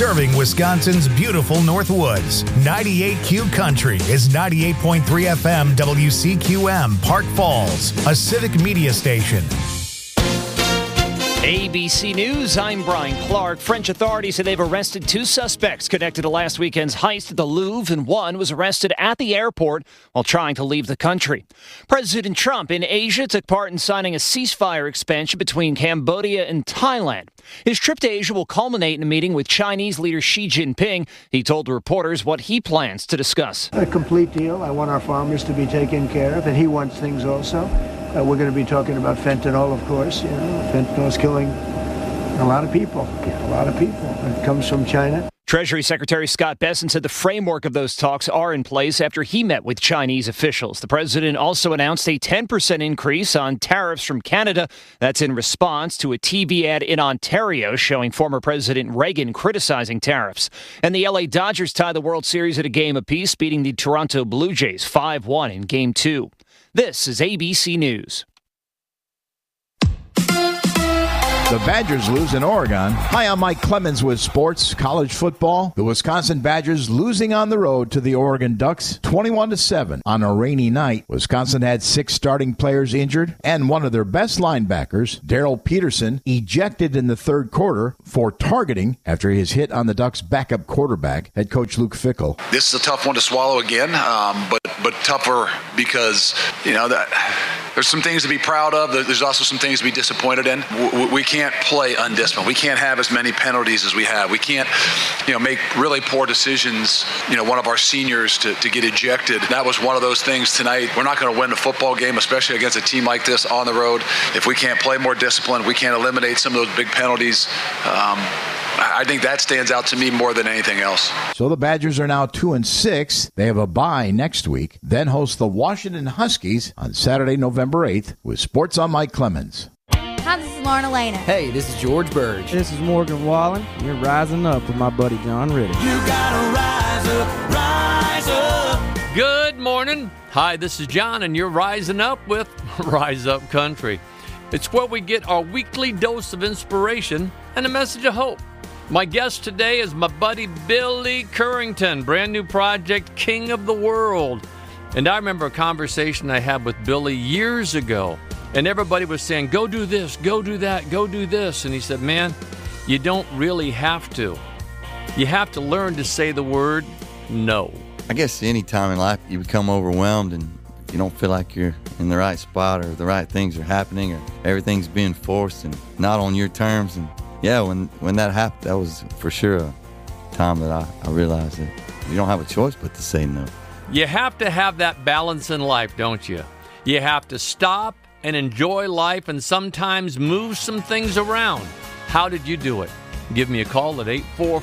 Serving Wisconsin's beautiful Northwoods. 98Q Country is 98.3 FM WCQM, Park Falls, a civic media station. ABC News, I'm Brian Clark. French authorities say they've arrested 2 suspects connected to last weekend's heist at the Louvre, and one was arrested at the airport while trying to leave the country. President Trump in Asia took part in signing a ceasefire expansion between Cambodia and Thailand. His trip to Asia will culminate in a meeting with Chinese leader Xi Jinping. He told reporters what he plans to discuss. A complete deal. I want our farmers to be taken care of, and he wants things also. We're going to be talking about fentanyl, of course. Fentanyl is killing a lot of people. It comes from China. Treasury Secretary Scott Bessent said the framework of those talks are in place after he met with Chinese officials. The president also announced a 10% increase on tariffs from Canada. That's in response to a TV ad in Ontario showing former President Reagan criticizing tariffs. And the LA Dodgers tied the World Series at a game apiece, beating the Toronto Blue Jays 5-1 in Game 2. This is ABC News. The Badgers lose in Oregon. Hi, I'm Mike Clemens with sports, college football. The Wisconsin Badgers losing on the road to the Oregon Ducks 21-7 on a rainy night. Wisconsin had 6 starting players injured and one of their best linebackers, Daryl Peterson, ejected in the third quarter for targeting after his hit on the Ducks' backup quarterback, head coach Luke Fickell. This is a tough one to swallow again, but tougher because, there's some things to be proud of. There's also some things to be disappointed in. We can't play undisciplined. We can't have as many penalties as we have. We can't, make really poor decisions. One of our seniors to get ejected. That was one of those things tonight. We're not going to win a football game, especially against a team like this on the road, if we can't play more disciplined. We can't eliminate some of those big penalties. I think that stands out to me more than anything else. So the Badgers are now 2-6. They have a bye next week, then host the Washington Huskies on Saturday, November 8th with Sports on Mike Clemens. Hi, this is Lauren Elena. Hey, this is George Burge. This is Morgan Wallen. You're rising up with my buddy John Riddick. You gotta rise up, rise up. Good morning. Hi, this is John, and you're rising up with Rise Up Country. It's where we get our weekly dose of inspiration and a message of hope. My guest today is my buddy Billy Currington, brand new project, King of the World. And I remember a conversation I had with Billy years ago, and everybody was saying, go do this, go do that, go do this. And he said, man, you don't really have to. You have to learn to say the word no. I guess any time in life you become overwhelmed and you don't feel like you're in the right spot or the right things are happening or everything's being forced and not on your terms. And yeah, when that happened, that was for sure a time that I realized that you don't have a choice but to say no. You have to have that balance in life, don't you? You have to stop and enjoy life and sometimes move some things around. How did you do it? Give me a call at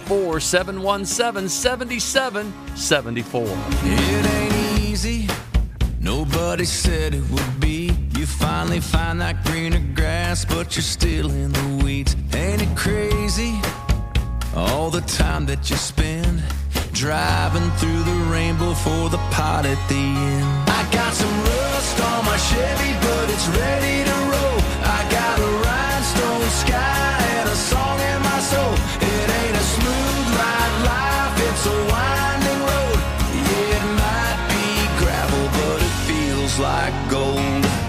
844-717-7774. It ain't easy. Nobody said it would be. You finally find that greener grass, but you're still in the weeds. Ain't it crazy? All the time that you spend driving through the rainbow for the pot at the end. I got some rust on my Chevy, but it's ready to roll. I got a rhinestone sky and a song in my soul. It ain't a smooth ride life, it's a winding road. Yeah, it might be gravel, but it feels like gold.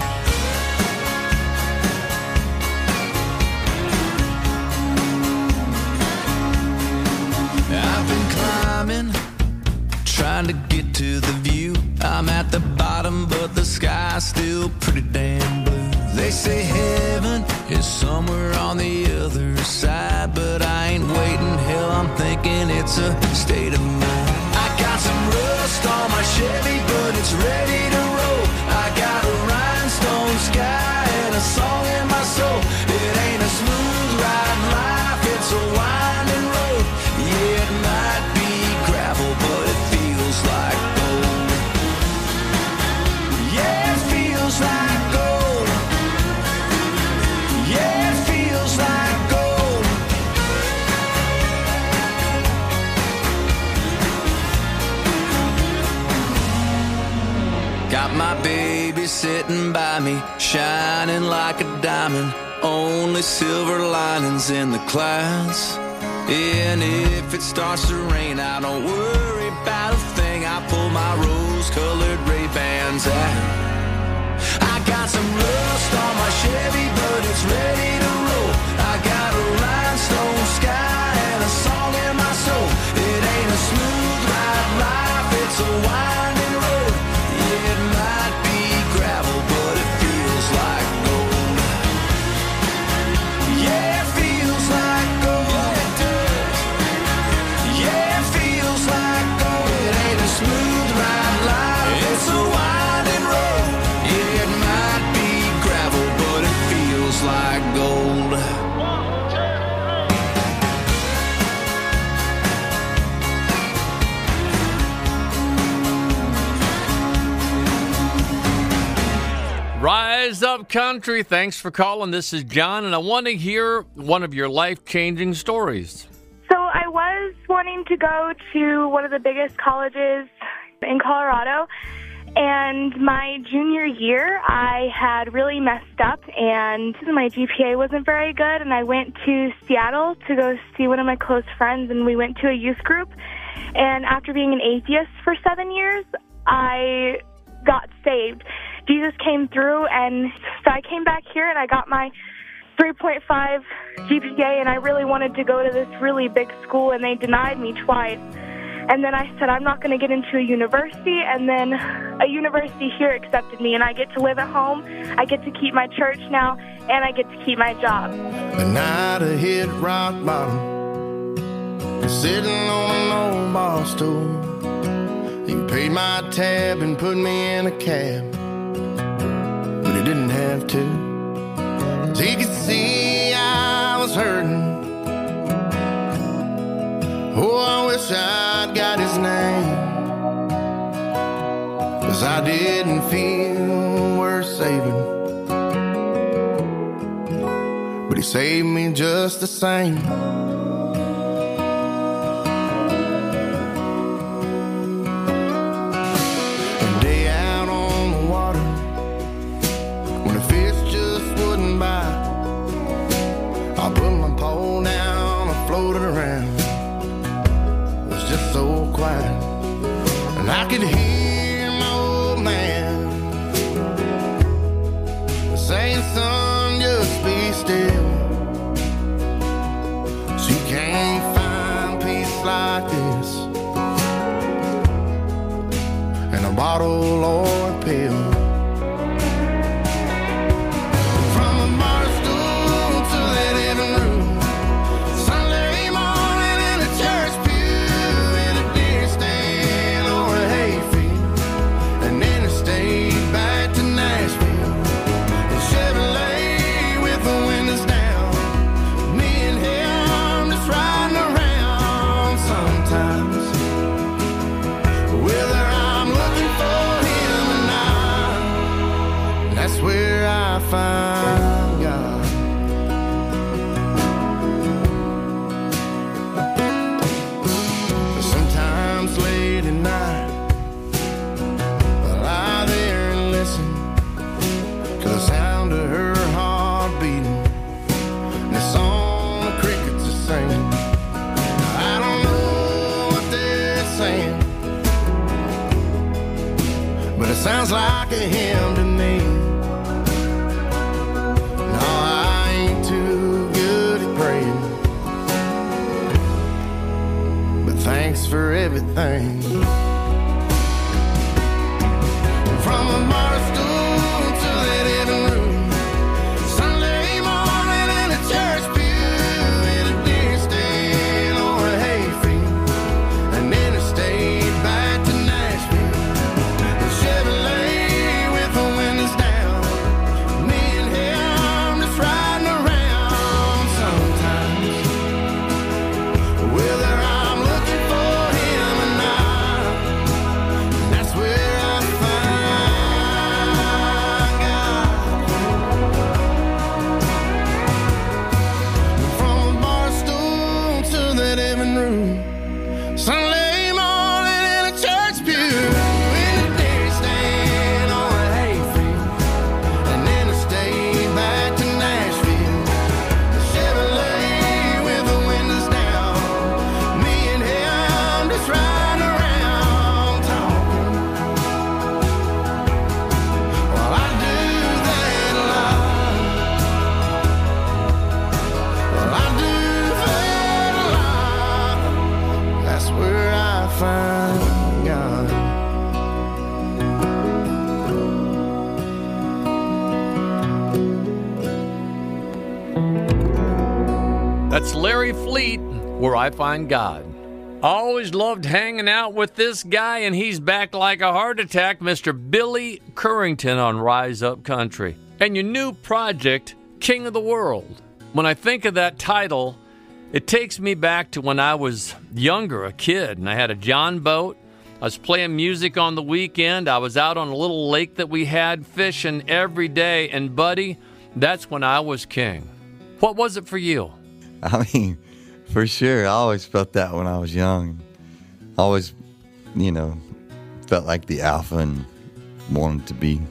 I've been climbing, trying to get to the view. I'm at the bottom, but the sky's still pretty damn blue. They say heaven is somewhere on the other side, but I ain't waiting. Hell, I'm thinking it's a state of mind. I got some rust on my Chevy, but it's ready to roll. I got a rhinestone sky and a song in my soul. It ain't a smooth ride life, it's a winding road. Yeah, it might be gravel, but it feels like gold. Yeah, it feels like gold. Yeah, it feels like gold. Got my baby sitting by me, shining like a diamond. Only silver linings in the clouds. And if it starts to rain, I don't worry about a thing. I pull my rose-colored Ray-Bans out. I got some rust on my Chevy, but it's ready to roll. I got a rhinestone sky and a song in my soul. It ain't a smooth ride life, it's a winding road. Yeah, it might be gravel, but it feels like gold. Yeah, it feels like gold. Yeah, it feels like gold. It ain't a smooth ride life, it's a winding road. Yeah, it might be gravel, but it feels like gold. Rise Up Country, thanks for calling. This is John, and I want to hear one of your life-changing stories. So I was wanting to go to one of the biggest colleges in Colorado, and my junior year I had really messed up, and my GPA wasn't very good, and I went to Seattle to go see one of my close friends, and we went to a youth group, and after being an atheist for 7 years, I got saved. Jesus came through, and so I came back here and I got my 3.5 GPA, and I really wanted to go to this really big school, and they denied me twice. And then I said, I'm not going to get into a university, and then a university here accepted me, and I get to live at home, I get to keep my church now, and I get to keep my job. The night I hit rock bottom, sitting on an old bar stool. He paid my tab and put me in a cab, but he didn't have to. 'Cause he could see I was hurting. Oh, I wish I'd got his name, 'cause I didn't feel worth saving, but he saved me just the same. And I could hear my old man saying, son, just be still. She can't find peace like this in a bottle or a pill. Find God. Sometimes late at night I lie there and listen to the sound of her heart beating and the song the crickets are singing. I don't know what they're saying, but it sounds like a hymn to me. Thanks for everything. From a bar stool to that living room, Sunday morning in a church pew, in a deer stand or a hayfield, an interstate back to Nashville, a Chevrolet with the windows down, me and him just riding around sometimes. Whether I'm looking for him or not, That's Larry Fleet, Where I Find God. I always loved hanging out with this guy, and he's back like a heart attack, Mr. Billy Currington on Rise Up Country. And your new project, King of the World. When I think of that title, it takes me back to when I was younger, a kid, and I had a John boat. I was playing music on the weekend. I was out on a little lake that we had, fishing every day, and buddy, that's when I was king. What was it for you? I mean, for sure. I always felt that when I was young. Always, felt like the alpha and wanted to be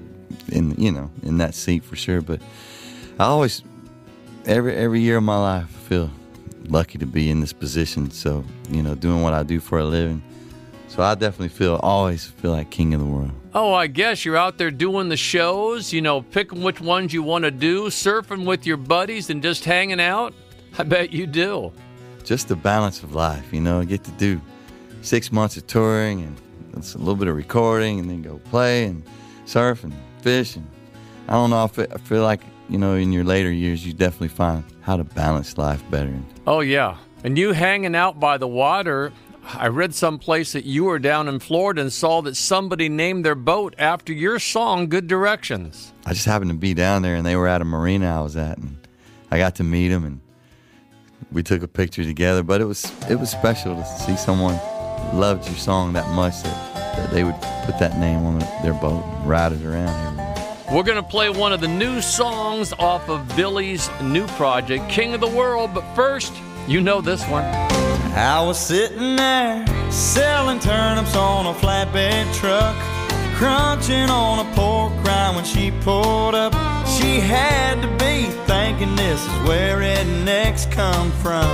in that seat for sure. But I always, every year of my life, I feel lucky to be in this position. So, doing what I do for a living. So I definitely always feel like king of the world. Oh, I guess you're out there doing the shows, picking which ones you want to do, surfing with your buddies and just hanging out. I bet you do. Just the balance of life, I get to do 6 months of touring and it's a little bit of recording and then go play and surf and fish. And I don't know, I feel like, in your later years, you definitely find how to balance life better. Oh, yeah. And you hanging out by the water, I read someplace that you were down in Florida and saw that somebody named their boat after your song, Good Directions. I just happened to be down there, and they were at a marina I was at, and I got to meet them, and we took a picture together. But it was special to see someone loved your song that much that they would put that name on their boat and ride it around everywhere. We're going to play one of the new songs off of Billy's new project, King of the World. But first, you know this one. I was sitting there selling turnips on a flatbed truck, crunching on a pork rind when she pulled up. She had to be thinking this is where rednecks come from.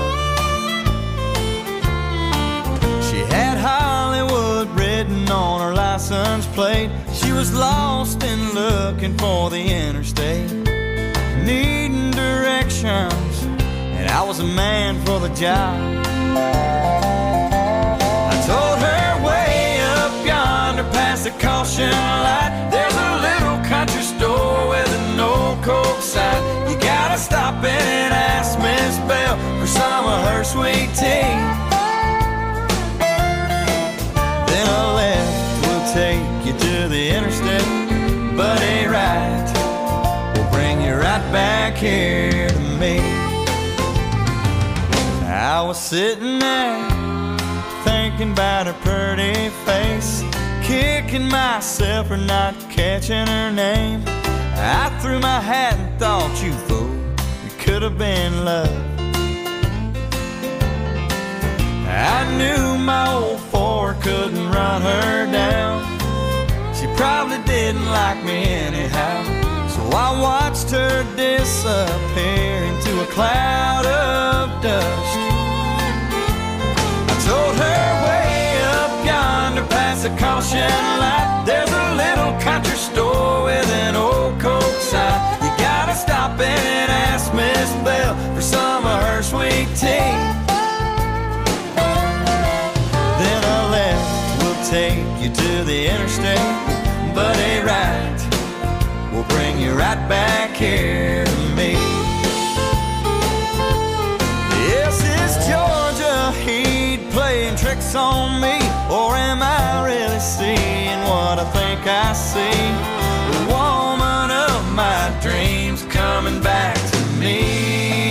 She had Hollywood written on her license plate. She was lost and looking for the interstate, needing directions, and I was a man for the job. I told her way up yonder past the caution light, there's a little country store with an old Coke sign. You gotta stop in and ask Miss Bell for some of her sweet tea. Then a left will take you to the interstate, but a right will bring you right back here to me. I was sitting there thinking about her pretty face, kicking myself for not catching her name. I threw my hat and thought, you fool, it could have been love. I knew my old Ford couldn't run her down. She probably didn't like me anyhow. So I watched her disappear into a cloud of dust. I told her way up yonder past the caution light, there's a little country store with an old Coke sign. You gotta stop in and ask Miss Bell for some of her sweet tea. Then a left will take you to the interstate, but a right will bring you right back here to me. Yes, it's Georgia Heat playing tricks on me, or am I really seeing what I think I see? The woman of my dreams coming back to me.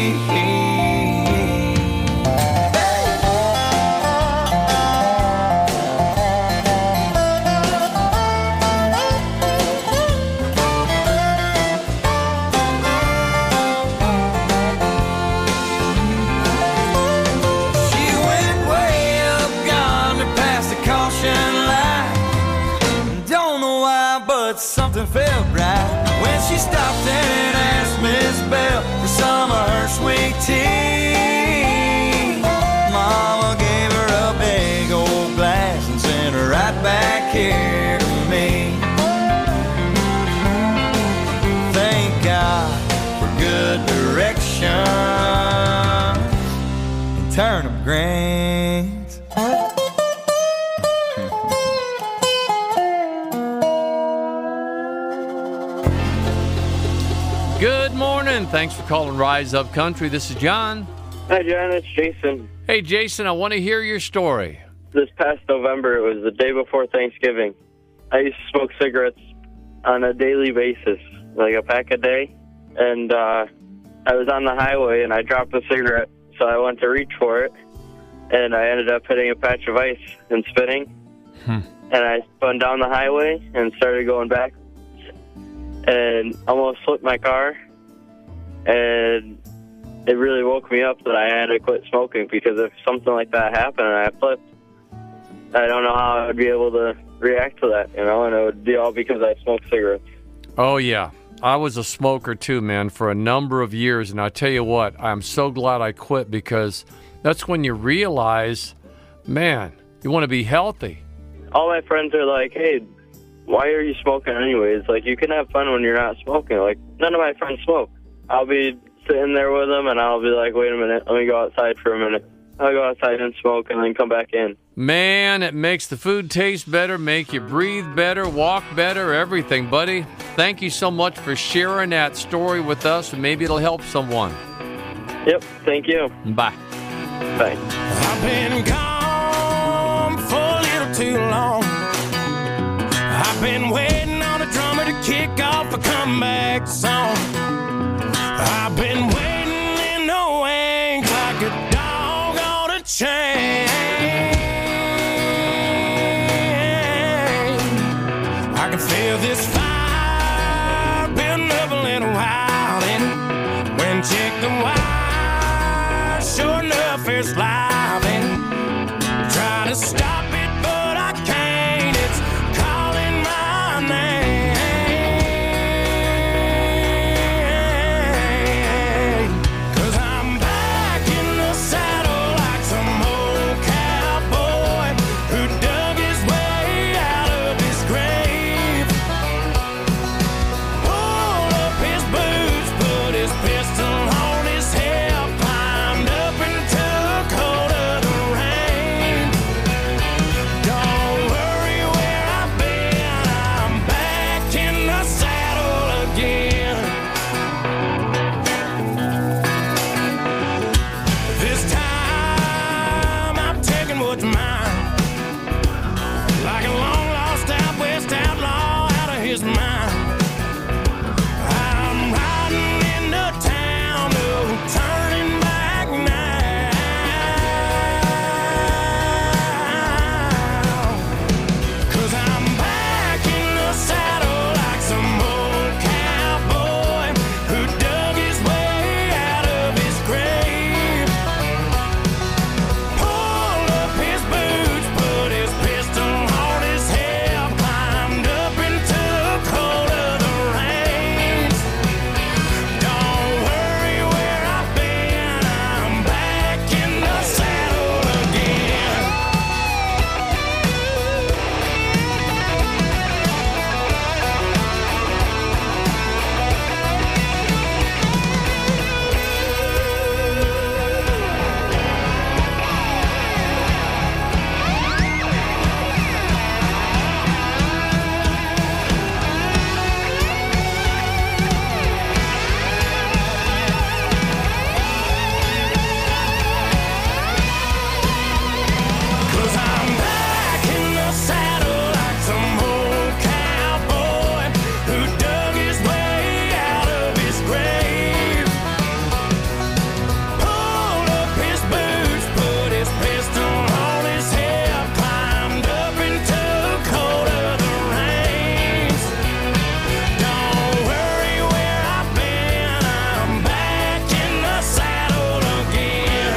Something felt right when she stopped and asked Miss Bell for some of her sweet tea. Mama gave her a big old glass and sent her right back here to me. Thank God for good direction and turnip greens. Good morning. Thanks for calling Rise Up Country. This is John. Hi, John. It's Jason. Hey, Jason, I want to hear your story. This past November, it was the day before Thanksgiving. I used to smoke cigarettes on a daily basis, like a pack a day. And I was on the highway, and I dropped the cigarette, so I went to reach for it. And I ended up hitting a patch of ice and spinning. And I spun down the highway and started going back. And almost flipped my car. And it really woke me up that I had to quit smoking, because if something like that happened and I flipped, I don't know how I would be able to react to that, and it would be all because I smoked cigarettes. Oh, yeah. I was a smoker too, man, for a number of years, and I tell you what, I'm so glad I quit, because that's when you realize, man, you want to be healthy. All my friends are like, hey, why are you smoking anyways? Like, you can have fun when you're not smoking. Like, none of my friends smoke. I'll be sitting there with them, and I'll be like, wait a minute, let me go outside for a minute. I'll go outside and smoke and then come back in. Man, it makes the food taste better, make you breathe better, walk better, everything, buddy. Thank you so much for sharing that story with us, and maybe it'll help someone. Yep, thank you. Bye. Bye. I've been gone for a little too long. I've been waiting on a drummer to kick off a comeback song. I've been waiting in the wings like a dog on a chain. I can feel this fire been up a little while, and when check the wire, sure enough it's live, and try to stop it but I can't. It's calling my name, 'cause I'm back in the saddle like some old cowboy who dug his way out of his grave. Pulled up his boots, put his pistol on his hip, climbed up and took hold of the reins. Don't worry where I've been, I'm back in the saddle again. This time I'm taking what's mine, like a long lost out west outlaw out of his mind. I'm riding into town, no turning back now, 'cause I'm back in the saddle like some old cowboy who dug his way out of his grave. Pulled up his boots, put his pistol on his hip, climbed up and took hold of the reins. Don't worry where I've been, I'm back in the saddle again. Cause I'm back in the saddle like some old cowboy who dug his way out of his grave. Pulled up his boots, put his pistol on his hip, climbed up and took hold of the reins. Don't worry where I've been, I'm back in the saddle again.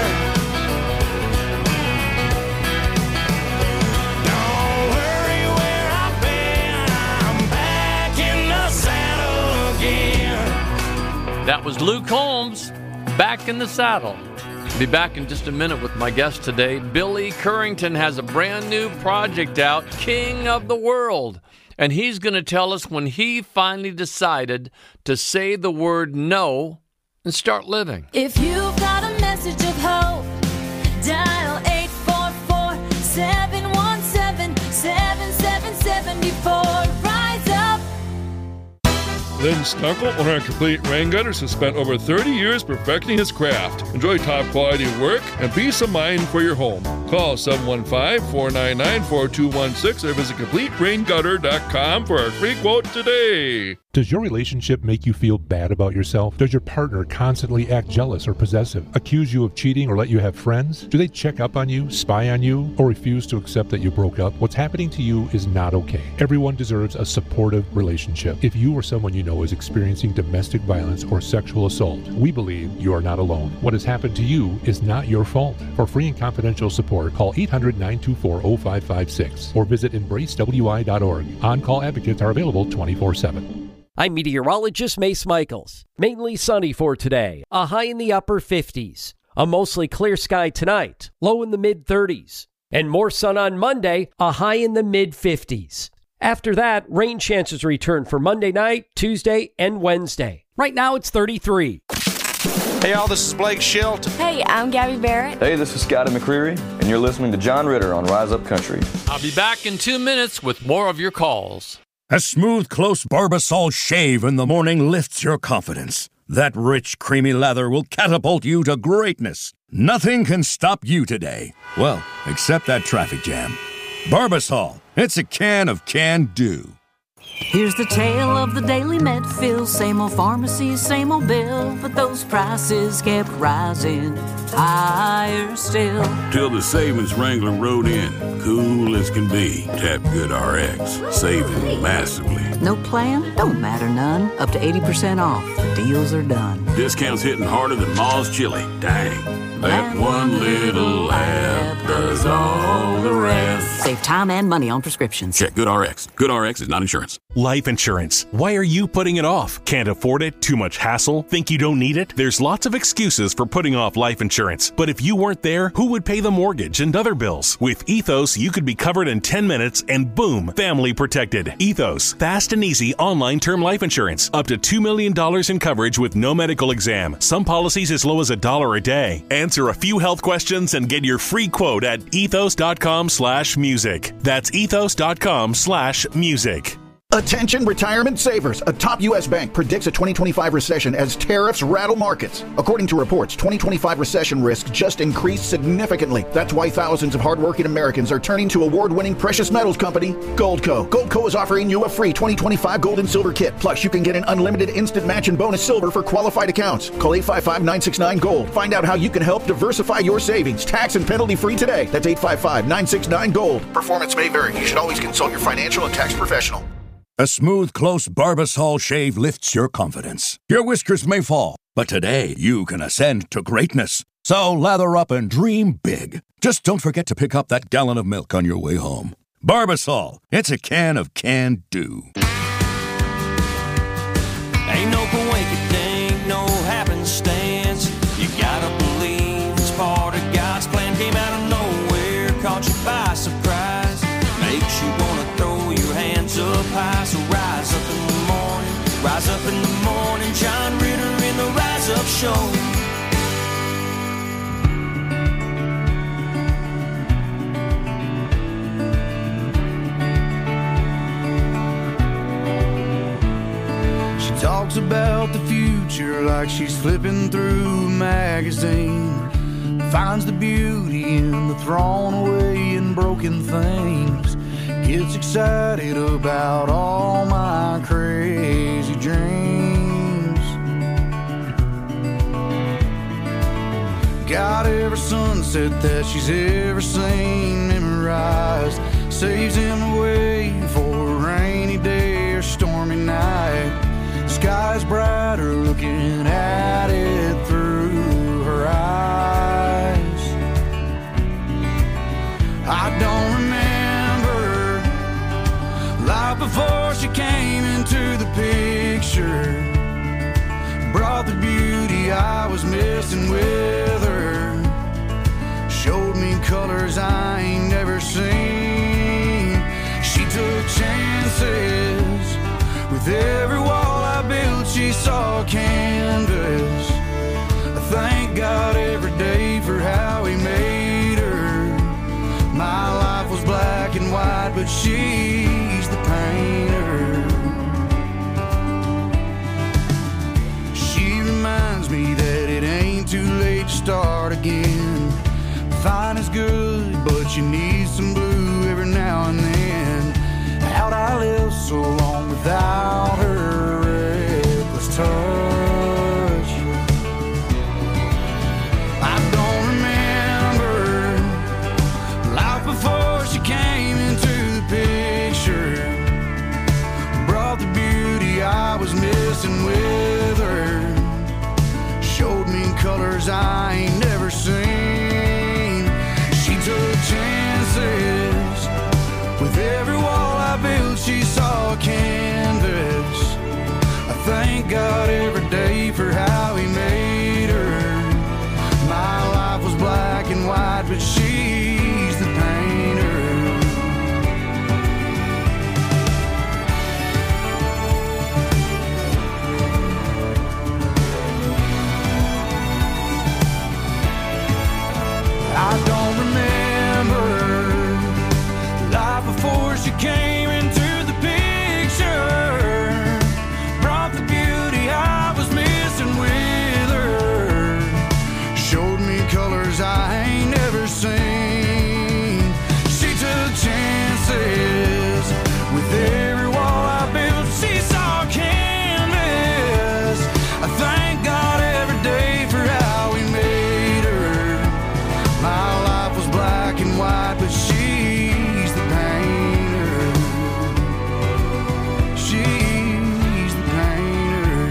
Don't worry where I've been, I'm back in the saddle again. That was Luke Holmes, Back in the Saddle. Be back in just a minute with my guest today. Billy Currington has a brand new project out, King of the World. And he's going to tell us when he finally decided to say the word no and start living. If you've got a message of hope, dial 844-717-7774. Rise up. Lynn Stunkel, owner of Complete Rain Gutters, has spent over 30 years perfecting his craft. Enjoy top quality work and peace of mind for your home. Call 715-499-4216 or visit CompleteRainGutter.com for a free quote today. Does your relationship make you feel bad about yourself? Does your partner constantly act jealous or possessive, accuse you of cheating, or let you have friends? Do they check up on you, spy on you, or refuse to accept that you broke up? What's happening to you is not okay. Everyone deserves a supportive relationship. If you or someone you know is experiencing domestic violence or sexual assault, we believe you are not alone. What has happened to you is not your fault. For free and confidential support, call 800-924-0556 or visit embracewi.org. On-call advocates are available 24/7. I'm meteorologist Mace Michaels. Mainly sunny for today, a high in the upper 50s. A mostly clear sky tonight, low in the mid-30s. And more sun on Monday, a high in the mid-50s. After that, rain chances return for Monday night, Tuesday, and Wednesday. Right now it's 33. Hey y'all, this is Blake Schilt. Hey, I'm Gabby Barrett. Hey, this is Scotty McCreery, and you're listening to John Ritter on Rise Up Country. I'll be back in 2 minutes with more of your calls. A smooth, close Barbasol shave in the morning lifts your confidence. That rich, creamy lather will catapult you to greatness. Nothing can stop you today. Well, except that traffic jam. Barbasol, it's a can of can-do. Here's the tale of the Daily Medfield. Same old pharmacy, same old bill, but those prices kept rising higher still. Till the savings wrangler rode in, cool as can be. Tap Good RX, saving massively. No plan? Don't matter none. Up to 80% off. The deals are done. Discounts hitting harder than Ma's chili. Dang. That one little app does all the rest. Save time and money on prescriptions. Check Good RX. Good RX is not insurance. Life insurance. Why are you putting it off? Can't afford it? Too much hassle? Think you don't need it? There's lots of excuses for putting off life insurance. But if you weren't there, who would pay the mortgage and other bills? With Ethos, you could be covered in 10 minutes and boom, family protected. Ethos. Fast and easy online term life insurance. Up to $2 million in coverage with no medical exam. Some policies as low as $1 a day. Answer a few health questions and get your free quote at ethos.com/music. That's ethos.com/music. Attention retirement savers. A top U.S. bank predicts a 2025 recession as tariffs rattle markets. According to reports, 2025 recession risk just increased significantly. That's why thousands of hardworking Americans are turning to award-winning precious metals company, Goldco. Goldco is offering you a free 2025 gold and silver kit. Plus, you can get an unlimited instant match and bonus silver for qualified accounts. Call 855-969-GOLD. Find out how you can help diversify your savings. Tax and penalty free today. That's 855-969-GOLD. Performance may vary. You should always consult your financial and tax professional. A smooth, close Barbasol shave lifts your confidence. Your whiskers may fall, but today you can ascend to greatness. So lather up and dream big. Just don't forget to pick up that gallon of milk on your way home. Barbasol, it's a can of can-do. Ain't no coincidence, no happenstance. You gotta believe it's part of God's plan. Came out of nowhere, caught you by surprise. Makes you wanna throw your hands up high. So rise up in the morning, rise up in the morning. John Ritter in the Rise Up Show. She talks about the future like she's flipping through a magazine. Finds the beauty in the thrown away and broken things. Gets excited about all my crazy dreams. Got every sunset that she's ever seen memorized. Saves him away for a rainy day or stormy night. Sky's brighter looking at it through her eyes. I don't remember life before she came into the picture. Brought the beauty I was missing with her. Showed me colors I ain't never seen. She took chances. With every wall I built, she saw canvas. I thank God every day for how he made her. My life was black and white, but she's the painter. good, but you need some blue every now and then. How'd I live so long without her reckless touch? I don't remember life before she came into the picture. Brought the beauty I was missing with her. Showed me colors I ain't never seen. She took chances. With every wall I built, she saw a canvas. I thank God every day for how he made her. My life was black and white, but she's the painter. I don't remember life before she came into the picture. Brought the beauty I was missing with her. Showed me colors I ain't never seen. She took chances. With every wall I built, she saw a canvas. I thank God every day for how he made her. My life was black and white, but she's the painter. She's the painter.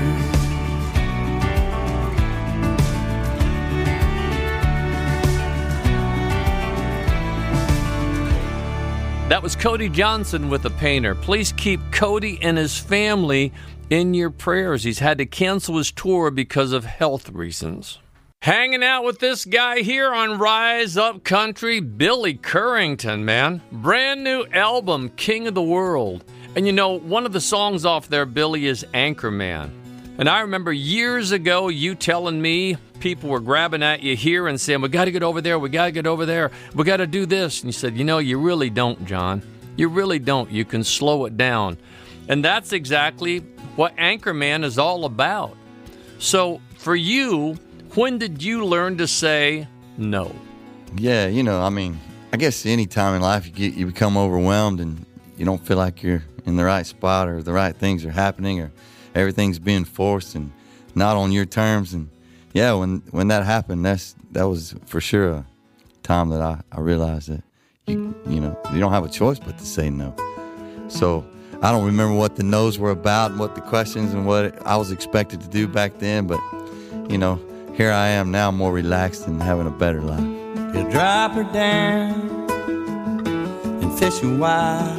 That was Cody Johnson with The Painter. Please keep Cody and his family in your prayers. He's had to cancel his tour because of health reasons. Hanging out with this guy here on Rise Up Country, Billy Currington, man. Brand new album, King of the World. And you know, one of the songs off there, Billy, is Anchorman. And I remember years ago you telling me people were grabbing at you here and saying, we got to get over there, we got to get over there, we got to do this. And you said, you know, you really don't, John. You really don't. You can slow it down. And that's exactly what Anchorman is all about. So for you, when did you learn to say no? Yeah, you know, I mean, I guess any time in life you become overwhelmed and you don't feel like you're in the right spot or the right things are happening or everything's being forced and not on your terms. And yeah, when that happened, that was for sure a time that I realized that you don't have a choice but to say no. So I don't remember what the no's were about and what the questions and what I was expected to do back then, but you know, here I am now, more relaxed and having a better life. You drop her down and fish a while,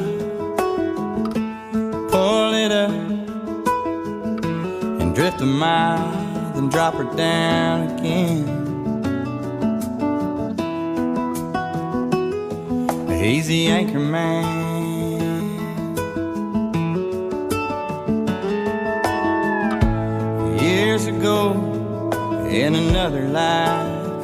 pull it up and drift a mile, then drop her down again. He's the anchor man. Years ago, in another life,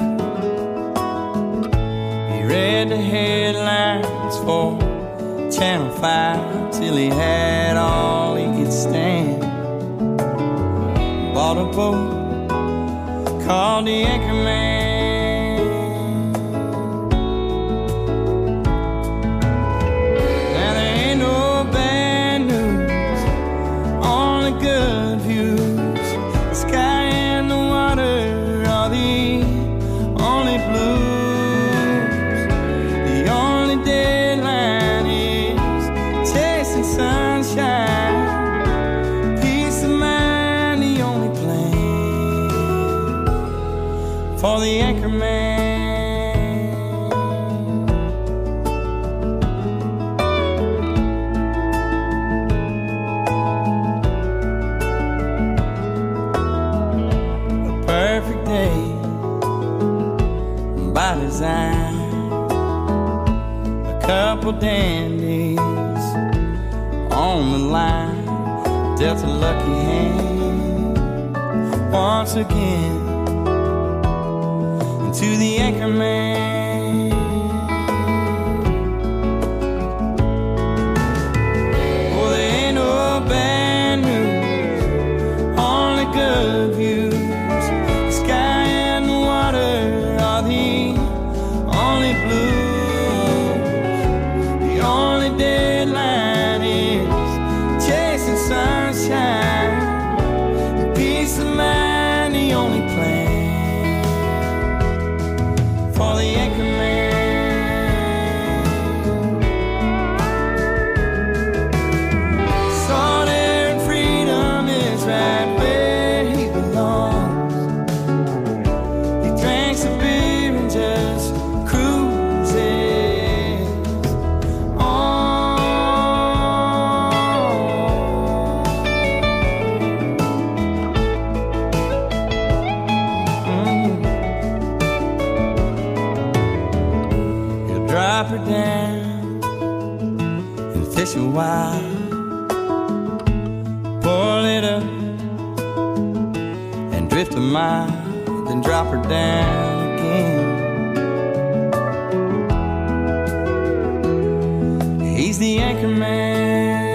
he read the headlines for Channel 5 till he had all he could stand. Bought a boat called the Anchorman. Now there ain't no bad news, only good views. The sky and the water are the only blues. The only deadline is chasing sunshine. Peace of mind, the only plan for the Anchorman. A perfect day by design. A couple dandies on the line, dealt a lucky hand once again to the Anchorman. Oh, there ain't no bad news, only good views. The sky and the water are the only blue. for the anchor man. Salt air and freedom is right where he belongs. He drinks a beer and just cruises on. He'll drop her down and fish a while. Pull it up and drift a mile, then drop her down again. He's the anchor man.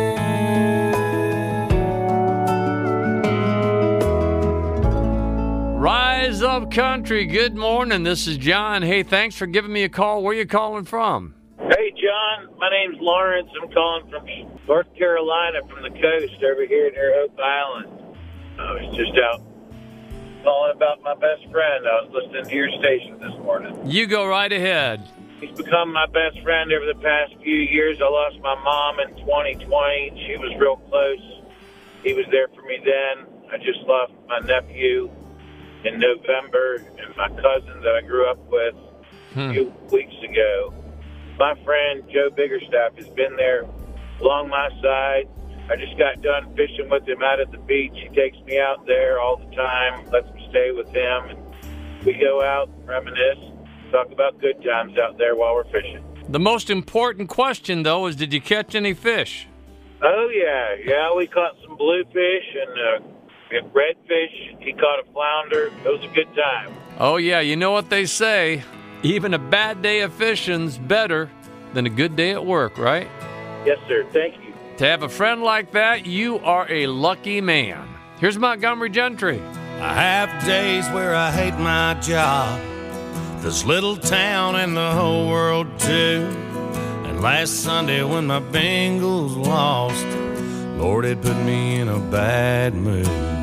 Rise Up Country, good morning. This is John. Hey, thanks for giving me a call. Where you calling from? Hey, John. My name's Lawrence. I'm calling from North Carolina, from the coast over here near Hope Island. I was just out calling about my best friend. I was listening to your station this morning. You go right ahead. He's become my best friend over the past few years. I lost my mom in 2020. She was real close. He was there for me then. I just lost my nephew in November and my cousin that I grew up with a few weeks ago. My friend Joe Biggerstaff has been there along my side. I just got done fishing with him out at the beach. He takes me out there all the time, lets me stay with him, and we go out, reminisce, talk about good times out there while we're fishing. The most important question, though, is did you catch any fish? Oh, yeah. Yeah, we caught some bluefish and redfish. He caught a flounder. It was a good time. Oh, yeah, you know what they say. Even a bad day of fishing's better than a good day at work, right? Yes, sir. Thank you. To have a friend like that, you are a lucky man. Here's Montgomery Gentry. I have days where I hate my job, this little town and the whole world too. And last Sunday when my Bengals lost, Lord, it put me in a bad mood.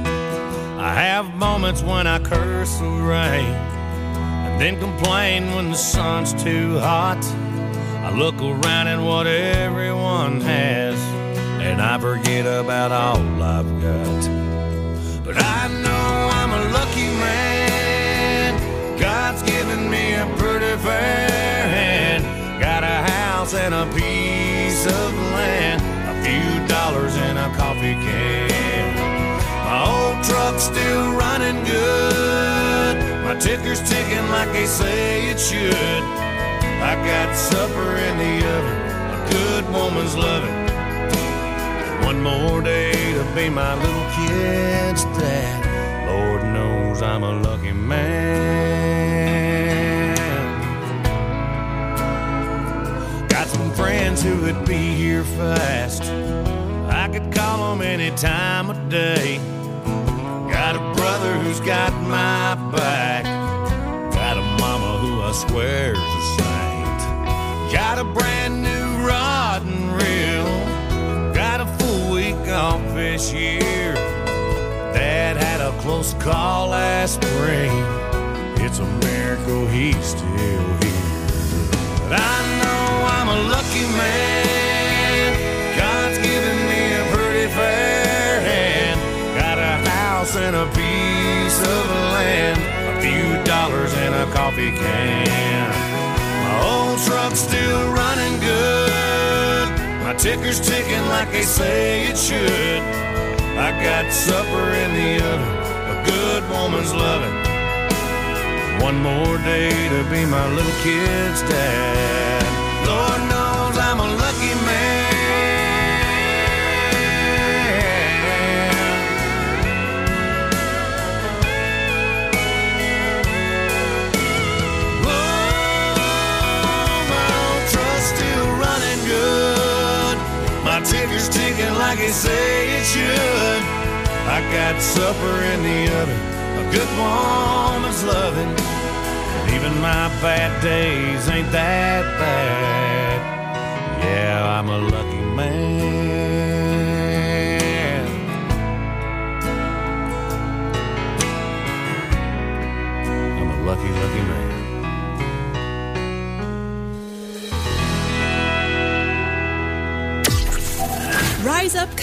I have moments when I curse the rain and then complain when the sun's too hot. I look around at what everyone has and I forget about all I've got. But I know I'm a lucky man. God's given me a pretty fair hand. Got a house and a piece of land, a few dollars in a coffee can. My old truck's still running good. My ticker's ticking like they say it should. I got supper in the oven, a good woman's loving. One more day to be my little kid's dad. Lord knows I'm a lucky man. Got some friends who would be here fast. I could call them any time of day. Got a brother who's got my back. Got a mama who I swear's a saint. Got a brand new rod and reel. Got a full week off this year. Dad had a close call last spring. It's a miracle he's still here. But I know I'm a lucky man. God's given me a pretty fair hand. Got a house and a piece of land, a few dollars in a coffee can. My old truck's still running good. My ticker's ticking like they say it should. I got supper in the oven, a good woman's loving. One more day to be my little kid's dad. Lord knows I'm a lucky man. Ticker's ticking like they say it should. I got supper in the oven, a good woman's loving. And even my bad days ain't that bad. Yeah, I'm a lucky man. I'm a lucky, lucky man.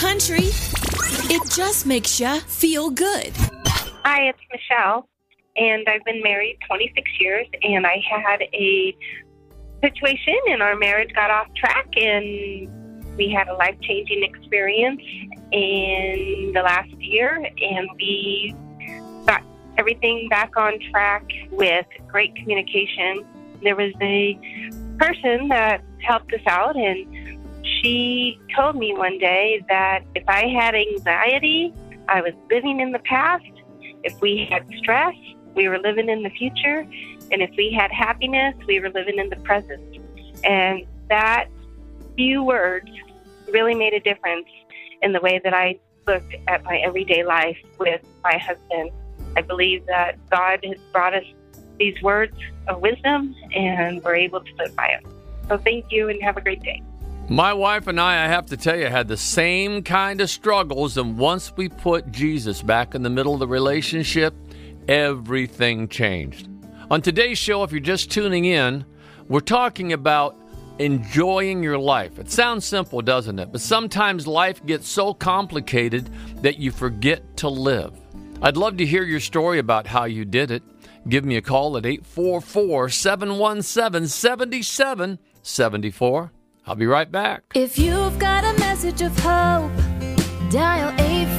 country. It just makes you feel good. Hi, it's Michelle, and I've been married 26 years, and I had a situation, and our marriage got off track, and we had a life-changing experience in the last year, and we got everything back on track with great communication. There was a person that helped us out, and she told me one day that if I had anxiety, I was living in the past. If we had stress, we were living in the future. And if we had happiness, we were living in the present. And that few words really made a difference in the way that I looked at my everyday life with my husband. I believe that God has brought us these words of wisdom, and we're able to live by them. So thank you, and have a great day. My wife and I have to tell you, had the same kind of struggles, and once we put Jesus back in the middle of the relationship, everything changed. On today's show, if you're just tuning in, we're talking about enjoying your life. It sounds simple, doesn't it? But sometimes life gets so complicated that you forget to live. I'd love to hear your story about how you did it. Give me a call at 844-717-7774. I'll be right back. If you've got a message of hope, dial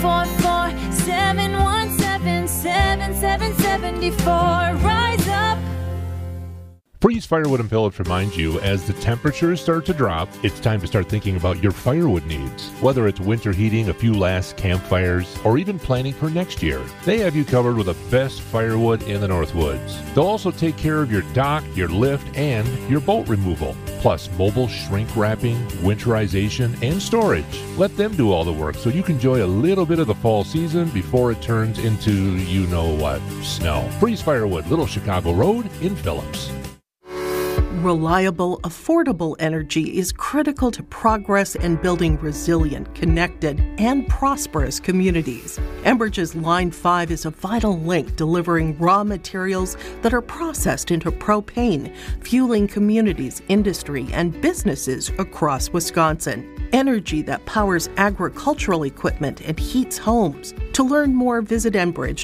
844-717-7774. Rise up. Freeze Firewood and Pellets reminds you, as the temperatures start to drop, it's time to start thinking about your firewood needs. Whether it's winter heating, a few last campfires, or even planning for next year, they have you covered with the best firewood in the Northwoods. They'll also take care of your dock, your lift, and your boat removal, plus mobile shrink wrapping, winterization, and storage. Let them do all the work so you can enjoy a little bit of the fall season before it turns into you-know-what, snow. Freeze Firewood, Little Chicago Road in Phillips. Reliable, affordable energy is critical to progress in building resilient, connected, and prosperous communities. Enbridge's Line 5 is a vital link delivering raw materials that are processed into propane, fueling communities, industry, and businesses across Wisconsin. Energy that powers agricultural equipment and heats homes. To learn more, visit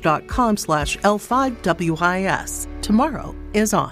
Enbridge.com/L5WIS. Tomorrow is on.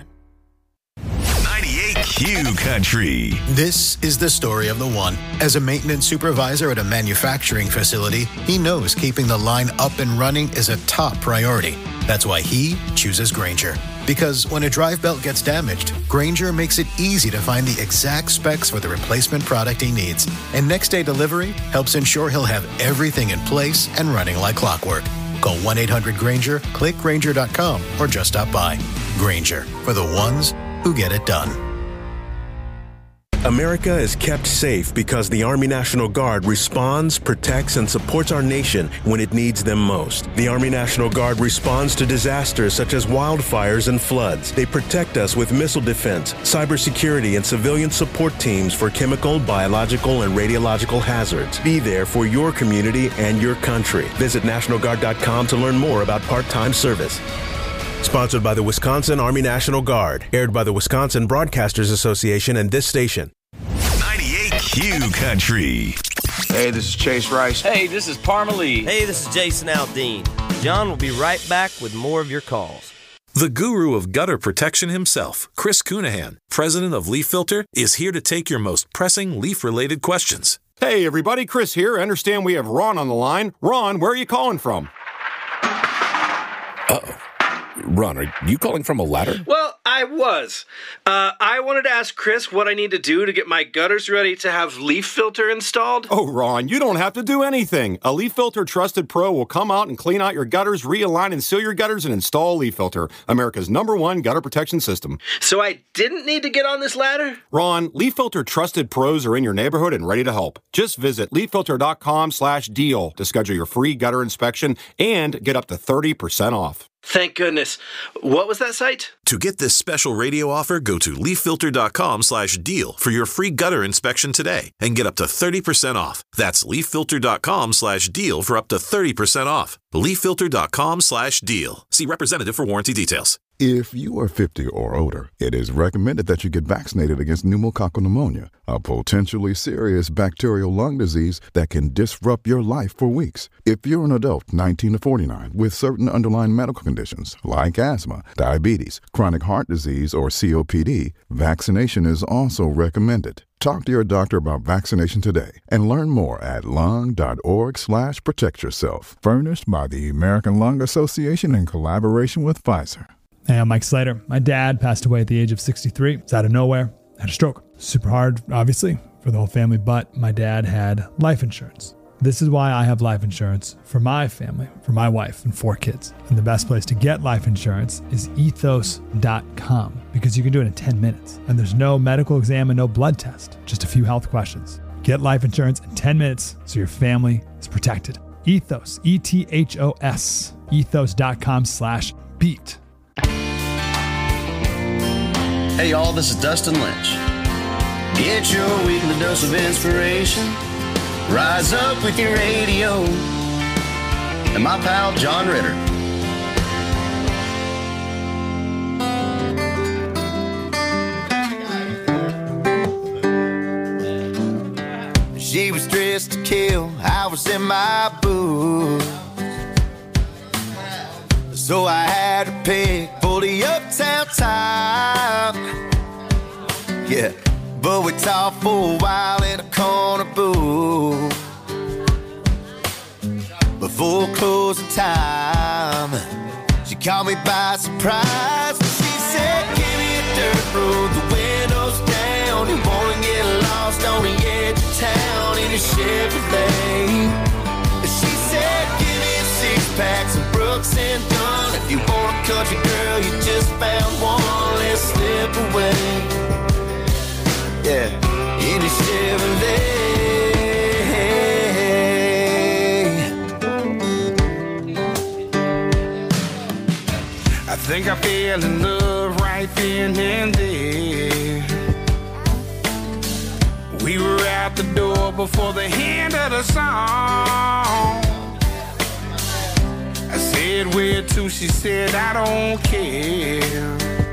Q Country. This is the story of the one. As a maintenance supervisor at a manufacturing facility, he knows keeping the line up and running is a top priority. That's why he chooses Grainger. Because when a drive belt gets damaged, Grainger makes it easy to find the exact specs for the replacement product he needs. And next day delivery helps ensure he'll have everything in place and running like clockwork. Call 1-800-GRAINGER, click Grainger.com, or just stop by. Grainger, for the ones who get it done. America is kept safe because the Army National Guard responds, protects, and supports our nation when it needs them most. The Army National Guard responds to disasters such as wildfires and floods. They protect us with missile defense, cybersecurity, and civilian support teams for chemical, biological, and radiological hazards. Be there for your community and your country. Visit NationalGuard.com to learn more about part-time service. Sponsored by the Wisconsin Army National Guard. Aired by the Wisconsin Broadcasters Association and this station. 98 Q Country. Hey, this is Chase Rice. Hey, this is Parma Lee. Hey, this is Jason Aldean. John will be right back with more of your calls. The guru of gutter protection himself, Chris Cunahan, president of Leaf Filter, is here to take your most pressing leaf-related questions. Hey, everybody, Chris here. I understand we have Ron on the line. Ron, where are you calling from? Uh-oh. Ron, are you calling from a ladder? Well, I was. I wanted to ask Chris what I need to do to get my gutters ready to have Leaf Filter installed. Oh, Ron, you don't have to do anything. A Leaf Filter Trusted Pro will come out and clean out your gutters, realign and seal your gutters, and install Leaf Filter, America's #1 gutter protection system. So I didn't need to get on this ladder? Ron, Leaf Filter Trusted Pros are in your neighborhood and ready to help. Just visit leaffilter.com/deal to schedule your free gutter inspection and get up to 30% off. Thank goodness. What was that site? To get this special radio offer, go to leaffilter.com/deal for your free gutter inspection today and get up to 30% off. That's leaffilter.com/deal for up to 30% off. leaffilter.com/deal. See representative for warranty details. If you are 50 or older, it is recommended that you get vaccinated against pneumococcal pneumonia, a potentially serious bacterial lung disease that can disrupt your life for weeks. If you're an adult 19 to 49 with certain underlying medical conditions like asthma, diabetes, chronic heart disease, or COPD, vaccination is also recommended. Talk to your doctor about vaccination today and learn more at lung.org/protectyourself. Furnished by the American Lung Association in collaboration with Pfizer. Hey, I'm Mike Slater. My dad passed away at the age of 63. It's out of nowhere. Had a stroke. Super hard, obviously, for the whole family, but my dad had life insurance. This is why I have life insurance for my family, for my wife and 4 kids. And the best place to get life insurance is ethos.com because you can do it in 10 minutes. And there's no medical exam and no blood test, just a few health questions. Get life insurance in 10 minutes so your family is protected. Ethos, ETHOS, ethos.com/beat. Hey y'all, this is Dustin Lynch. Get your weekly dose of inspiration. Rise up with your radio. And my pal John Ritter. She was dressed to kill, I was in my booth. So I had to pick for the uptown time. Yeah, but we talked for a while in a corner booth. Before closing time, she caught me by surprise. She said, give me a dirt road, the windows down. You wanna get lost on the edge of town in a Chevrolet. She said, give me a 6-pack, some Brooks and Dunn. If you want a country girl, you just found one. Let's slip away. Yeah, in a I think I fell in love right then and there. We were out the door before the end of the song. I said, where to? She said, I don't care.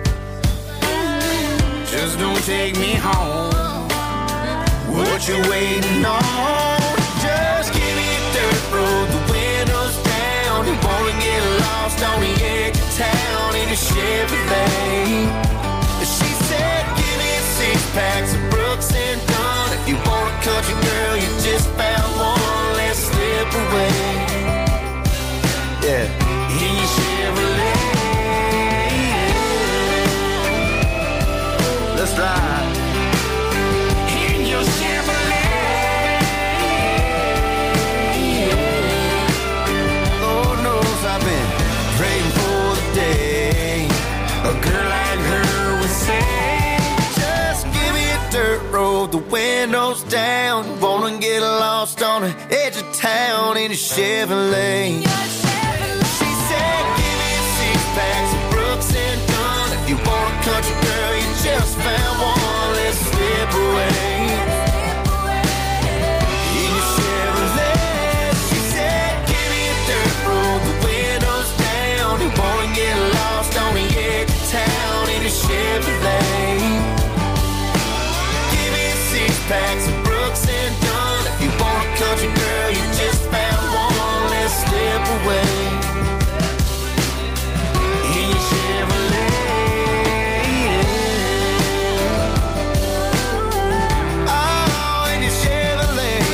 Just don't take me home. What you waiting on? Just give me a dirt road, the windows down. You wanna get lost on the edge of town in a Chevrolet. She said, give me a 6-pack, some Brooks and Dunn. If you want a country girl, you just found one. Let's slip away. Yeah, in your Chevrolet. Let's ride. In your Chevrolet. Lord knows I've been praying for the day a girl like her would say, just give me a dirt road, the windows down. You wanna get lost on the edge of town in a Chevrolet. She said, give me a 6-pack, some Brooks and Dunn. If you want a country girl, you just found one. Let's slip away. In your Chevrolet. She said, give me a dirt road, the windows down. You wanna get lost on the edge of town in a Chevrolet. Give me a 6-pack, some Brooks and Dunn. If you want a country girl, you just found one. Let's slip away. In your Chevrolet. Oh, in your Chevrolet.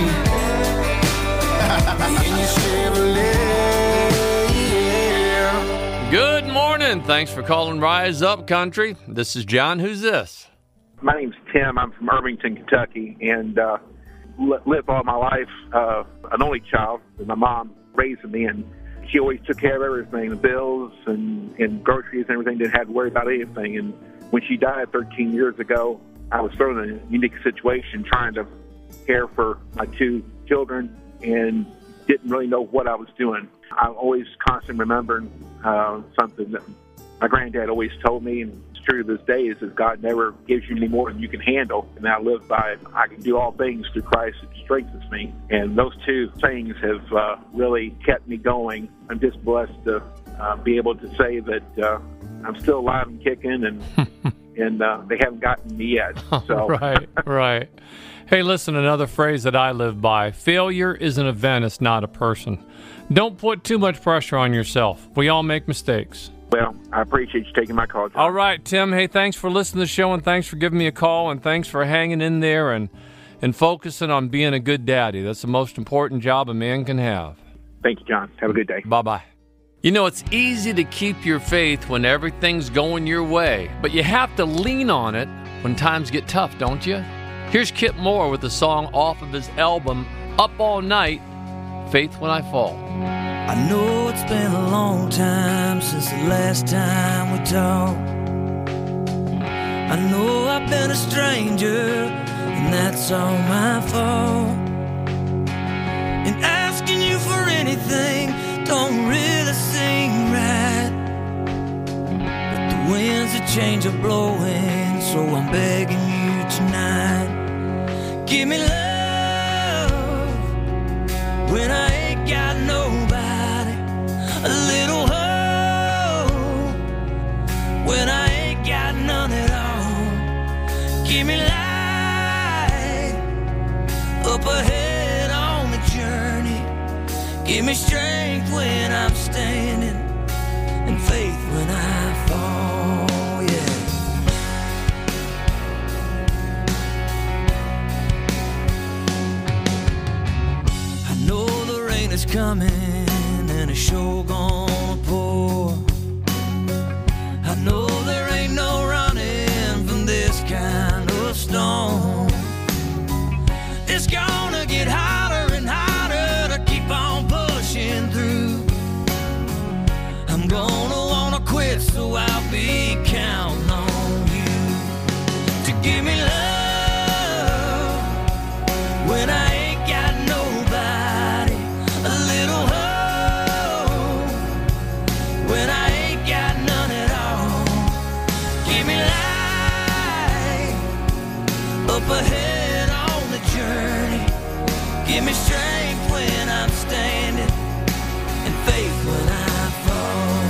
In your Chevrolet, yeah. Good morning. Thanks for calling Rise Up Country. This is John. Who's this? My name's Tim. I'm from Irvington, Kentucky, and lived all my life an only child. My mom raised me, and she always took care of everything, the bills and groceries and everything. Didn't have to worry about anything. And when she died 13 years ago, I was thrown in a unique situation trying to care for my 2 children and didn't really know what I was doing. I'm always constantly remembering something that my granddad always told me, and it's true to this day, is that God never gives you any more than you can handle. And I live by it. I can do all things through Christ that strengthens me. And those 2 things have really kept me going. I'm just blessed to be able to say that I'm still alive and kicking, and they haven't gotten me yet. So Right. Hey, listen, another phrase that I live by: failure is an event, it's not a person. Don't put too much pressure on yourself. We all make mistakes. Well, I appreciate you taking my call, John. All right, Tim. Hey, thanks for listening to the show, and thanks for giving me a call, and thanks for hanging in there and focusing on being a good daddy. That's the most important job a man can have. Thank you, John. Have a good day. Bye-bye. You know, it's easy to keep your faith when everything's going your way, but you have to lean on it when times get tough, don't you? Here's Kip Moore with a song off of his album, Up All Night, Faith When I Fall. I know it's been a long time since the last time we talked. I know I've been a stranger, and that's all my fault. And asking you for anything don't really seem right. But the winds of change are blowing, so I'm begging you tonight. Give me love when I ain't got nobody. A little hope when I ain't got none at all. Give me light up ahead on the journey. Give me strength when I'm standing and faith when I fall, yeah. I know the rain is coming and a show gonna pour. I know there ain't no running from this kind of storm. It's gonna get hotter and hotter to keep on pushing through. I'm gonna wanna quit, so I'll be counting on you to give me love when I ain't got nobody. A little hope when I ain't got none at all. Give me light up ahead on the journey. Give me strength when I'm standing and faith when I fall.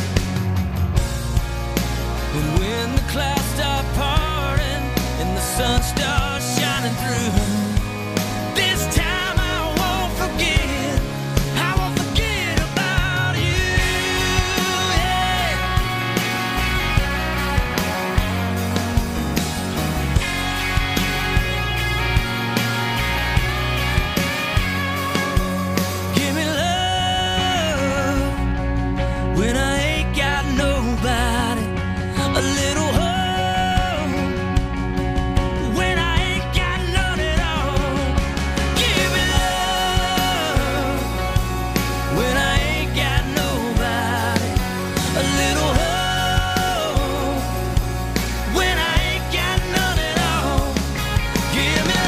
And when the clouds start parting and the sun starts shining through, this time I won't forget. I won't forget about you, yeah. Give me love when I ain't got nobody. A little hope when I ain't got none at all. Give me love when I ain't got nobody. A little hope when I ain't got none at all. Give me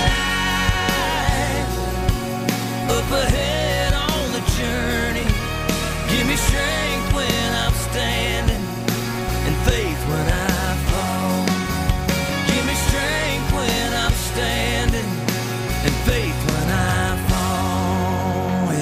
life up ahead on the journey. Give me strength when I'm standing and faith when I fall. Give me strength when I'm standing and faith when I fall,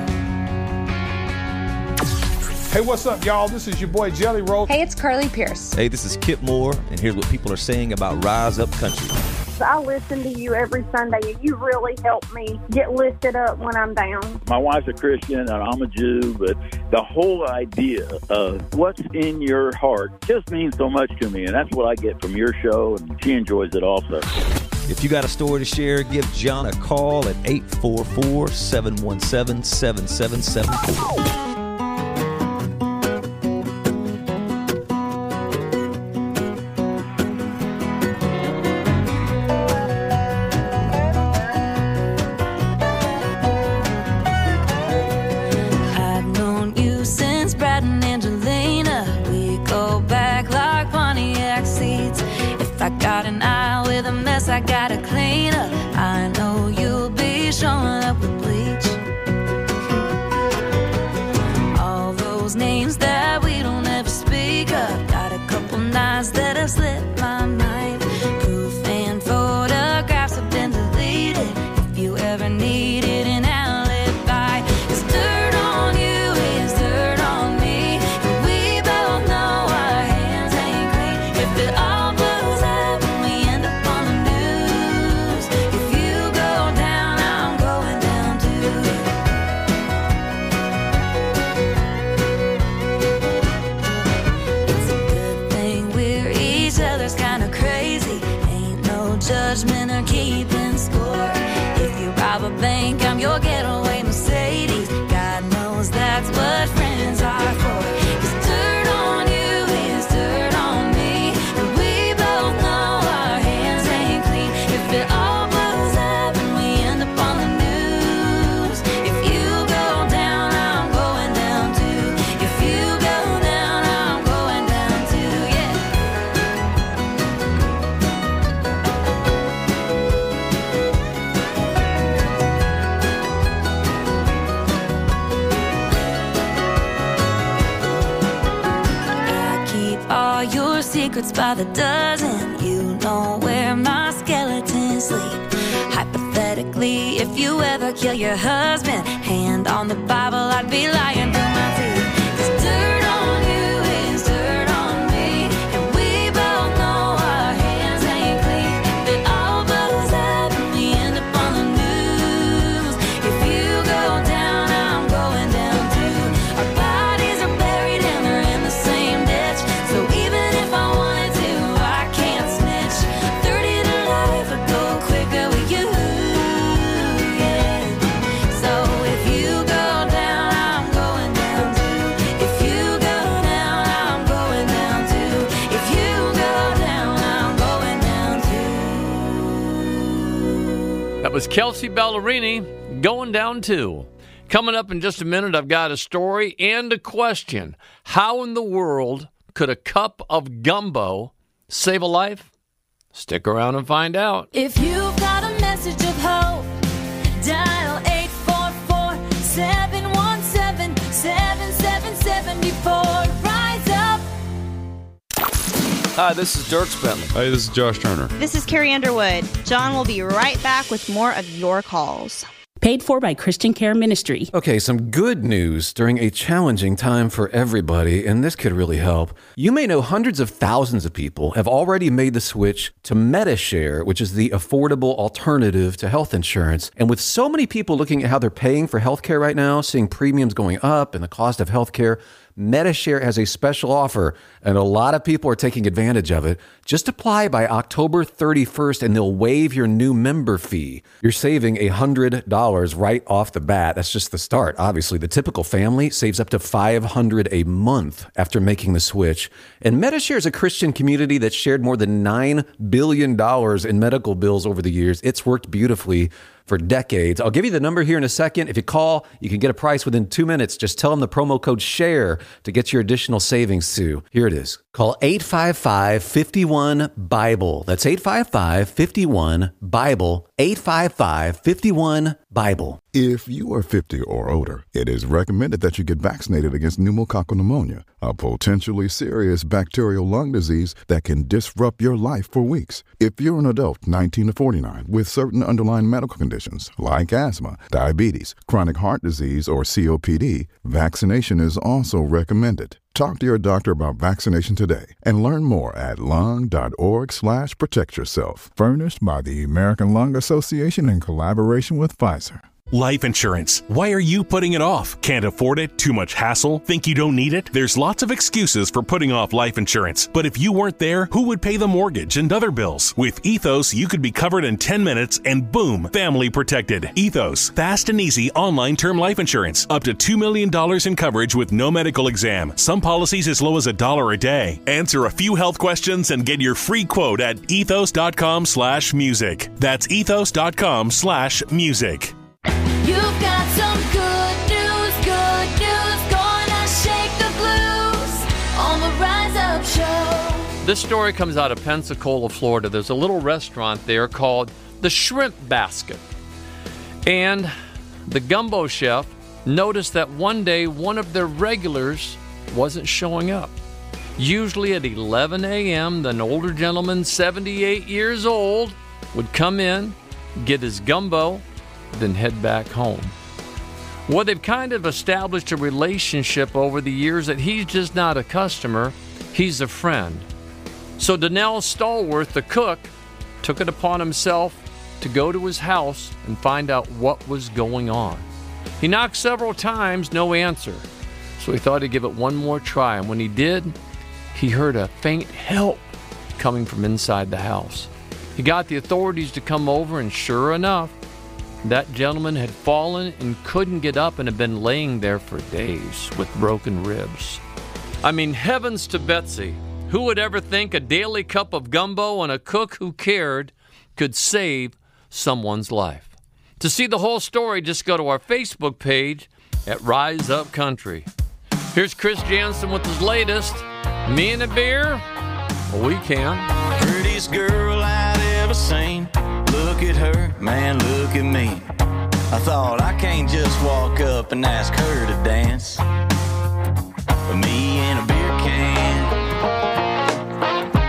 yeah. Hey, what's up, y'all? This is your boy Jelly Roll. Hey, it's Carly Pierce. Hey, this is Kip Moore, and here's what people are saying about Rise Up Country. I listen to you every Sunday, and you really help me get lifted up when I'm down. My wife's a Christian, and I'm a Jew, but the whole idea of what's in your heart just means so much to me, and that's what I get from your show, and she enjoys it also. If you got a story to share, give John a call at 844-717-7774. I've known you since Brad and Angelina. We go back like Pontiac seats. If I got an aisle with a mess I gotta clean up, I know you'll be showing up with bleach. secrets by the dozen. You know where my skeletons sleep. Hypothetically, if you ever kill your husband, hand on the Bible, I'd be lying through my teeth. 'Cause dirt on you is dirt on me, and we both know our hands ain't clean. If it all blows up and we end up on the news, if you go down, I'm going down too. Our bodies are buried and they're in the same ditch, so even if I wanted to, I can't snitch. 30 to life would go quicker with you, yeah. So if you go down, I'm going down too. If you go down, I'm going down too. If you go down, I'm going down too. That was Kelsey Ballerini, Going Down Too. Coming up in just a minute, I've got a story and a question. How in the world could a cup of gumbo save a life? Stick around and find out. If you've got a message of hope, dial 844-717-7774. Rise up. Hi, this is Dirk Bentley. Hey, this is Josh Turner. This is Carrie Underwood. John will be right back with more of your calls. Paid for by Christian Care Ministry. Okay, some good news during a challenging time for everybody, and this could really help. You may know hundreds of thousands of people have already made the switch to Medi-Share, which is the affordable alternative to health insurance. And with so many people looking at how they're paying for healthcare right now, seeing premiums going up and the cost of healthcare, Medi-Share has a special offer, and a lot of people are taking advantage of it. Just apply by October 31st, and they'll waive your new member fee. You're saving $100 right off the bat. That's just the start. Obviously, the typical family saves up to $500 a month after making the switch. And Medi-Share is a Christian community that shared more than $9 billion in medical bills over the years. It's worked beautifully for decades. I'll give you the number here in a second. If you call, you can get a price within 2 minutes. Just tell them the promo code SHARE to get your additional savings too. Here it is. Call 855-51-BIBLE. That's 855-51-BIBLE. 855-51-BIBLE. If you are 50 or older, it is recommended that you get vaccinated against pneumococcal pneumonia, a potentially serious bacterial lung disease that can disrupt your life for weeks. If you're an adult 19 to 49 with certain underlying medical conditions like asthma, diabetes, chronic heart disease, or COPD, vaccination is also recommended. Talk to your doctor about vaccination today and learn more at lung.org/protectyourself. Furnished by the American Lung Association in collaboration with Pfizer. Life insurance. Why are you putting it off? Can't afford it? Too much hassle? Think you don't need it? There's lots of excuses for putting off life insurance. But if you weren't there, who would pay the mortgage and other bills? With Ethos, you could be covered in 10 minutes and boom, family protected. Ethos, fast and easy online term life insurance. Up to $2 million in coverage with no medical exam. Some policies as low as $1 a day. Answer a few health questions and get your free quote at ethos.com/music. That's ethos.com/music. You've got some good news, gonna shake the blues on the Rise Up Show. This story comes out of Pensacola, Florida. There's a little restaurant there called the Shrimp Basket. And the gumbo chef noticed that one day one of their regulars wasn't showing up. Usually at 11 a.m., an older gentleman, 78 years old, would come in, get his gumbo, then head back home. Well, they've kind of established a relationship over the years that he's just not a customer, he's a friend. So Donnell Stallworth, the cook, took it upon himself to go to his house and find out what was going on. He knocked several times, no answer. So he thought he'd give it one more try, and when he did, he heard a faint help coming from inside the house. He got the authorities to come over, and sure enough, that gentleman had fallen and couldn't get up and had been laying there for days with broken ribs. I mean, heavens to Betsy. Who would ever think a daily cup of gumbo and a cook who cared could save someone's life? To see the whole story, just go to our Facebook page at Rise Up Country. Here's Chris Jansen with his latest. Me and a beer? Well, we can. Prettiest girl I'd ever seen. Look at her, man, look at me. I thought I can't just walk up and ask her to dance. But me and a beer can.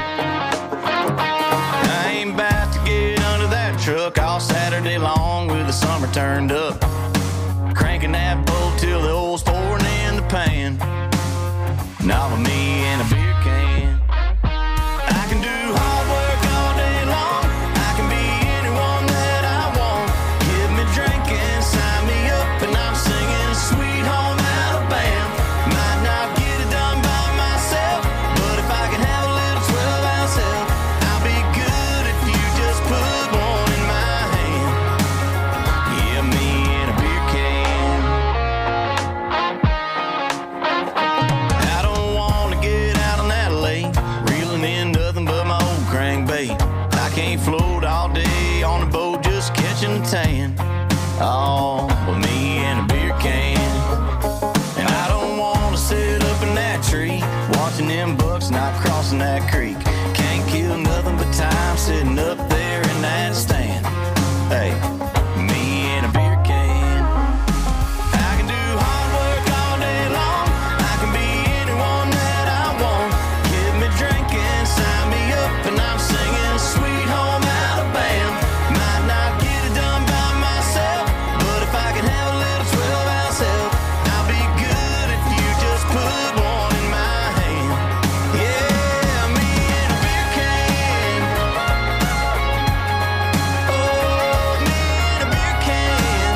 the summer turned up. Cranking that boat till the oil's pouring in the pan. Now with me and a beer can. I can do hard work all day long. I can be anyone that I want. Give me drinking, sign me up, and I'm singing Sweet Home Alabama. Might not get it done by myself, but if I can have a little 12-ounce help, I'll be good if you just put one in my hand. Yeah, me and a beer can. I don't want to get out on that lake, reeling in nothing but my old crankbait. I can't float all day on the boat just catching a tan. Oh, but me and a beer can. And I don't want to sit up in that tree, watching them bucks not crossing that creek. Can't kill nothing but time sitting up there in that stand. Hey, me and a beer can. I can do hard work all day long. I can be anyone that I want. Give me drinking, sign me up, and I'm singing Sweet Home Alabama. Might not get it done by myself, but if I can have a little 12-ounce help, I'll be good if you just put one in my hand. Yeah, me and a beer can. Oh, me and a beer can.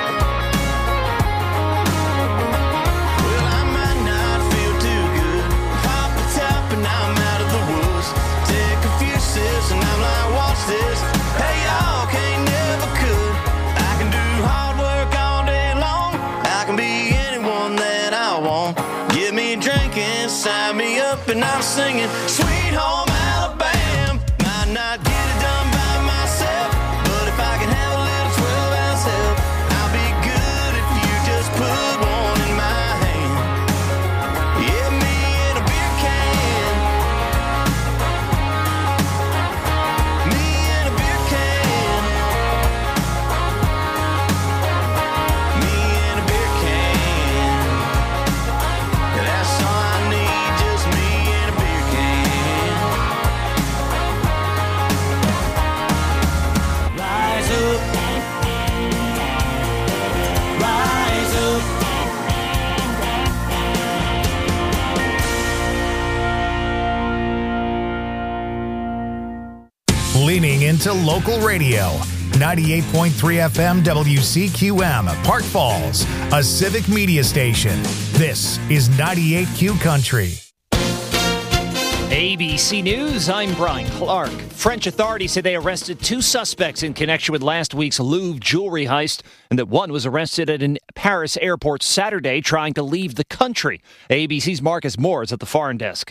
Well, I might not feel too good. Pop the top and I'm out of the woods. Take a few sips and I'm like, watch this. Hey, y'all can't never could. I can do hard work all day long. I can be anyone that I want. Give me a drink and sign me up, and I'm singing Sweet Home Alabama. Might not get it done by myself, but if I can have a little 12-ounce help, I'll be good if you just put one in my hand. Yeah, me and a beer can. Me and a beer can. Me and a beer can. Yeah, that's all I need, just me and a beer can. Rise up. Rise up. Leaning into local radio. 98.3 FM WCQM, Park Falls, a civic media station. This is 98Q Country. ABC News, I'm Brian Clark. French authorities say they arrested 2 suspects in connection with last week's Louvre jewelry heist, and that one was arrested at a Paris airport Saturday trying to leave the country. ABC's Marcus Moore is at the foreign desk.